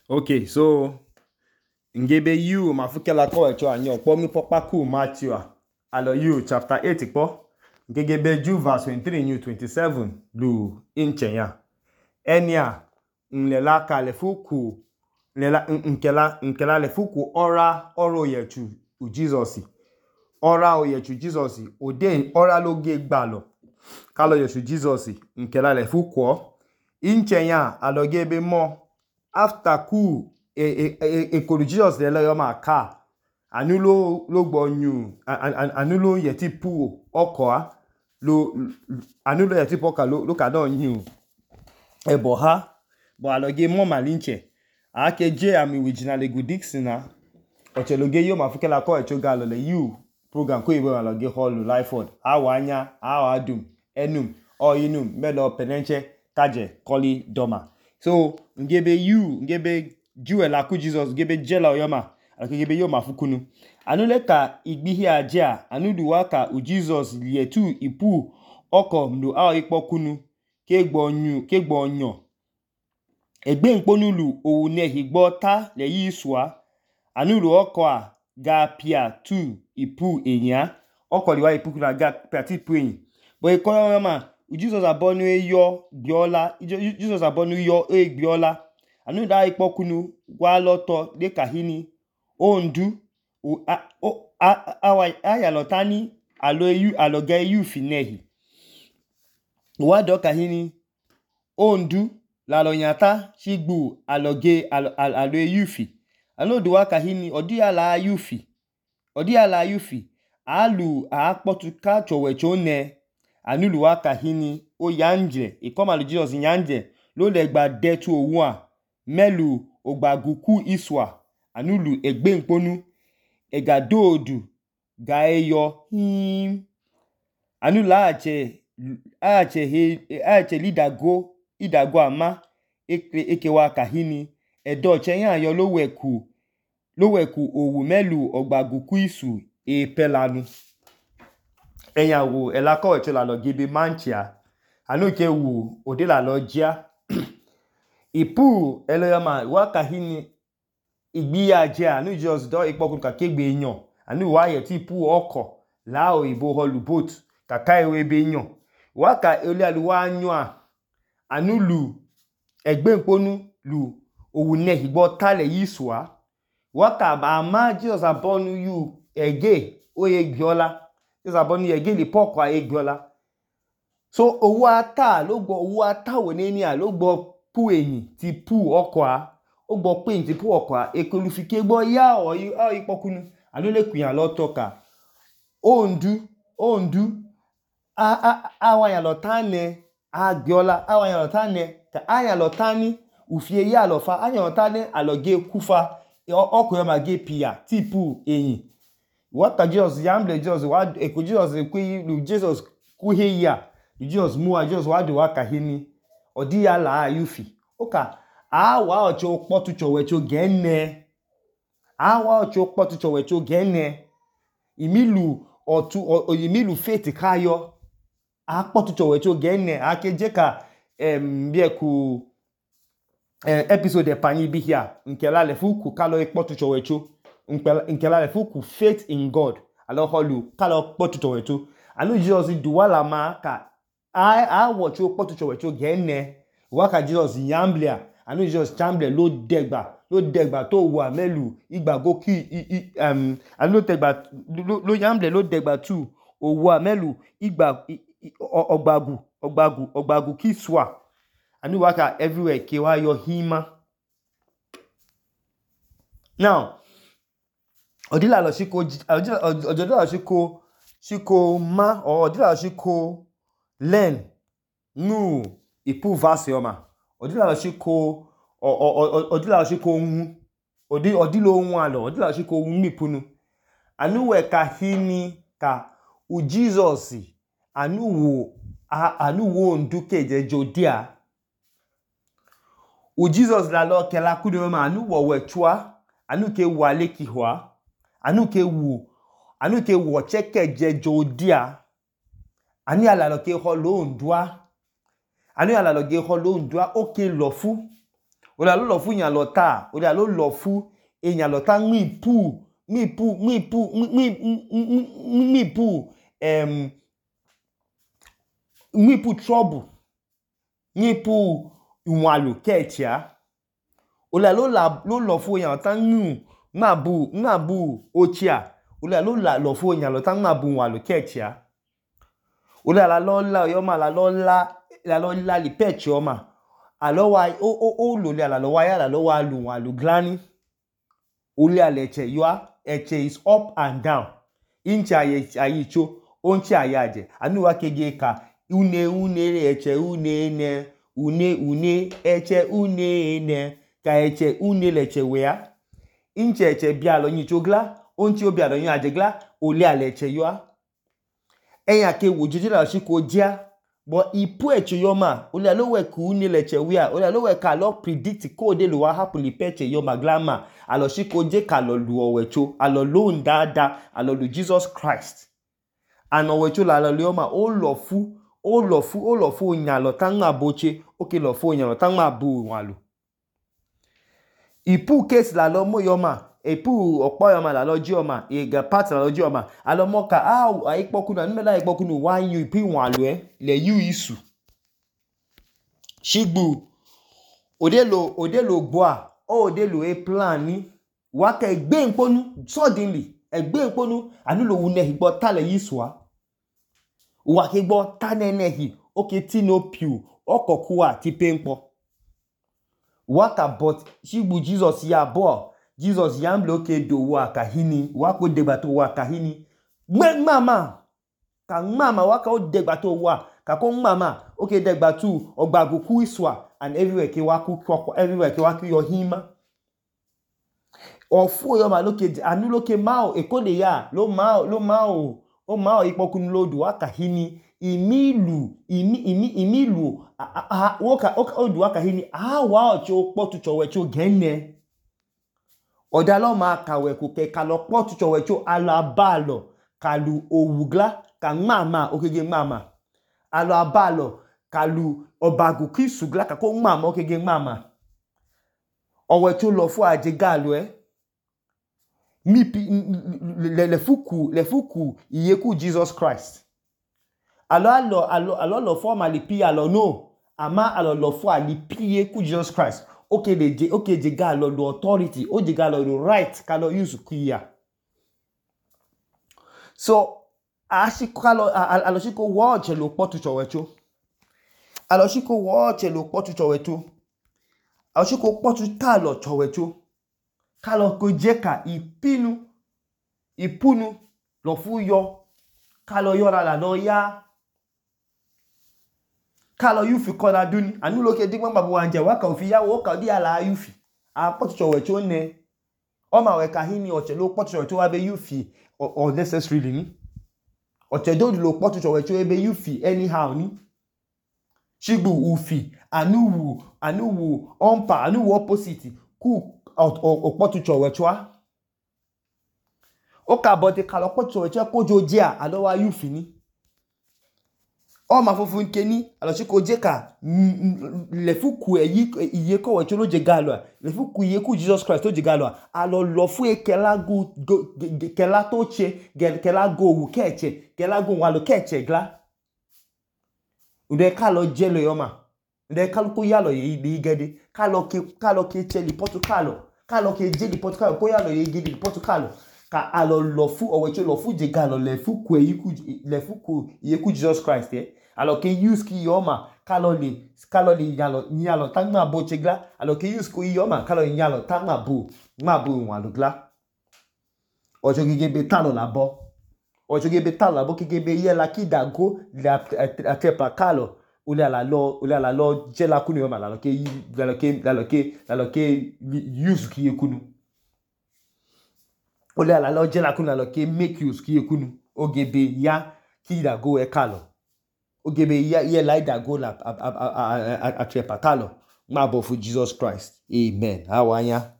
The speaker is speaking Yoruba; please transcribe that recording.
Okay, so ngebe you mafukela ko echo anyo po mi popa ku Matthew alo you chapter 8 po ngebe Ju verse 23 new 27 lu inche ya enia nlela ka le fuku nlela nkela le fuku ora oro yechu u Jesus ora o yechu Jesus ode ora lo ge gba lo kalo yechu Jesus nkela le fuku inche ya alo gebe mo after ku ekolu Jesus le lo ma ka anulo lo gbonyu anulo yeti pu oko lo anulo yeti poka lo ka don yu ebo ha bo aloge mo malinche ake je ami original egu Dixon na ocheloge yo mafukela ko echoga lo le you program ko iwe aloge hall Lifeford awanya awadum enum oyinum melo penenche kaje koli doma so ngebe juela ku Jesus ngebe jela oyoma akigebe yo mafukunu anule ka igbihi aja anuduwa ka u Jesus lietu ipu oko mdo a ipokunu kegbonyo egbe nponulu owu ne higbo ta le yiswa anulu oko a ga pia tu ipu enya oko liwa ipu na ga pia ti ipu enyi bo ikoyoma u Jesus abonu eyo gbiola Jesus abonu yo gbiola anu da ipokunu gwa loto de kahini ondu ayalotani aloge yu finehi wa do kahini ondu lalonyata shigbu aloge alo yufi anu do wa kahini odiala yufi alu akpotuka chowecho ne anulu wa kahini o yanje ikomalu Jesus yanje lo le gba detu owu a melu ogbaguku iswa anulu egbe nponu egadodu gaeyo him anulu ache lidago ama ekewa kahini edo chenya yo loweku owu melu ogbaguku isu pelanu eyawo elako echola lo gibe manchia anuke wu odela lo jia ipu eloyama wa kahini igbiya je anu just do ipokun ka kegbe eyan anu wa ye ti ipu oko la oyibo holu boat kaka ewe be eyan wa ka ole aluwa anyo anulu egbe nponu lu owu ne higbo tale yiswa wa ka ama Jesus abonu you ege oye gbiola Jesus abonu ege le poko a egbiola so owu ata lo gbo owu ata wo ne ni a lo gbo pu eyin ti pu oko a o gbo pe eyin ti pu oko a ekolufike gbo ya o ipokunu anu le kuyan lo toka ondu awanya lotane agbiola awanya lotane ka aya lotani ufie ya lofa anya lotane aloge kufa oko yo mage pia ti pu eyin what ka Jesus yamble Jesus wa eko Jesus ku Jesus ku he ya Jesus mu a Jesus wa do wa kahini odi ya la yufi oka awa ocho potu chowecho genne imilu faith kayo akpotu chowecho genne akeje ka bieku episode pani bihia nkela le fuku kalo ikpotu chowecho nkela le fuku faith in God alo holu kalo kpotu chowecho anu Jesus duwala ma ka I watch you put to your genne. Waka Jesus yamblia. Anu Jesus chamble lo degba to wa melu igba goki anu tegba lo yamble lo degba tu o wa melu igba ogbagu kiswa. Anu waka everywhere kewa yo hima. Now odila lo shiko ma or odila shiko learn nu ipu verse yoma odila shiko ohun odilo ohun alo odila shiko ohun mipunu anu we kahini ka u Jesus anu wo nduke je jodia u Jesus la lo kela kudo ma anu wo wechua anu ke wale kihwa anu ke wo cheke je jodia ani ala lo ke ho lo ndua oke lofu Ola lo fu nya lo ta, ola lo fu e nya lo ta mi pu trouble. Ni pu nwalu kechia. Ola lo fu nya lo ta ngabu ochia. Ola lo fu nya lo ta ngabu nwalu kechia. Ola la yoma la la li pechi oma. Alo wa lo le lo wa ya la lo wa lu nwalu glani. Ola leche yua eche is up and down. Inchi ayicho onchi ayaje. Anu wa kege ka une eche une eche une ka eche une leche wea. Inchi eche bialo nyicho gla onchi obialo nyaje gla ole leche yua. Enya ke wujiji la shiko dia bo ipu eche yoma ole lo we ku une leche wea ole lo we ka lo predict ko de lo wa happen li peche yoma glama alo shiko je ka lo lu owecho alo lo ndada alo lu Jesus Christ ano wecho la lo yoma o lo fu nyalo tanga boche oke lo fu nyalo tanga bu walu ipu case la lo mo yoma epu okpo yoma la lo ji yoma ega part la lo ji yoma alo mo ka a ikpokunu anu la ikpokunu wa yu ipu walu le yu isu shigbu odelo gboa odelo e plan ni wa ka egbe nponu suddenly egbe nponu anu lo wune igbo tale yiswa wa ke gbo tanenehi oke tino piu okokuwa ti penpo waka but shigbu Jesus ya bo Jesus ya mble oke do wa kahini wa ko degba to wa kahini mama waka o degba to wa ka ko mama oke degba tu ogbagoku iswa and everywhere ke wa ku everywhere ke wa ku yo hima ofu yo ma loke anu loke mao ekole ya lo mao ipokunu lodu wa kahini imilu woka odu aka hini wa ocho potu chowecho genne odalo ma kawe ku ke kalo potu chowecho alabalo kalu owugla ka mama okege mama alo abalo kalu obagu kisugla ka ko mama okege mama owecho lo fu ajegalu le fuku iyeku Jesus Christ alors lo forme ali pi alors no ama alors lo fo ali pi ku Jesus Christ okay je ga lo do authority o je ga lo do right ka lo use ku ya so alosiko watch lo potu chowecho alosiko watch lo potu chowecho alosiko potu talo chowecho kalo ko jeka ipunu lo fu yo kalo yora la no ya kalo yufi kola duni anu loke digba babu wanje waka ofi ya wo ka di ala yufi a potu chowecho ne o ma we ka hini oche lo potu chowecho wa be yufi or necessarily ni oche do lo potu chowecho e be yufi anyhow ni shigbu ufi anu wu ompa anu wu opposite ku o potu chowecho o ka bote kalo potu chowecho ko jojia alo wa yufi ni o ma fofu nkeni alo shiko jeka le fuku iye ko wecho lo je galo le fuku iye ku Jesus Christ to je galo alo lo fu ekelagu kela toche kelago wu keche kelago walo keche gla ude kalo jelo yoma ude kalo ko yalo ye igede kalo ke cheli Portugal kalo ke jeli Portugal ko yalo ye igede Portugal ka alo lo fu owecho lo fu je galo le fuku iye ku Jesus Christ alors que use ki yoma kalo li nyalo tangma bo chegla alors que use ko yoma kalo nyalo tangma bo walu gla ojo gege talo labo kege ye la kidago la atepa kalo ule la lo jela kunu yoma la ke use ki yekunu ule la lo jela kunu la ke make use ki yekunu ogebe ya kidago e kalo ogebe ye laida go la atrepatalo mabo for Jesus Christ. Amen. Awanya.